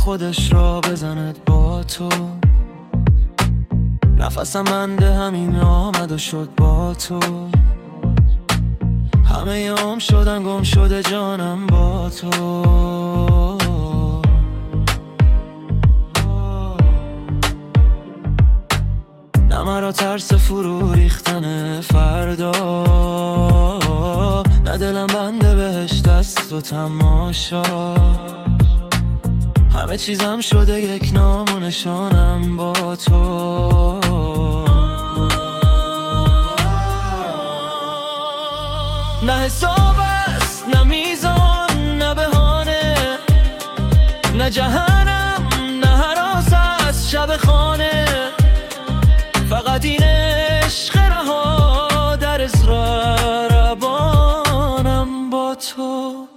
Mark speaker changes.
Speaker 1: خودش را بزند با تو. نفسم بنده همین آمد و شد با تو. همه عمر شدم گم شده جانم با تو. نه مرا ترس فرو ریختن فردا، نه دلم بنده بهشت است و تماشا. همه چیزم شده یک نام و نشانم با تو. نه حساب است نه میزان نه بهانه، نه جهنم نه هراس از شب خانه. فقط این عشق رها در اسرار ربانم با تو.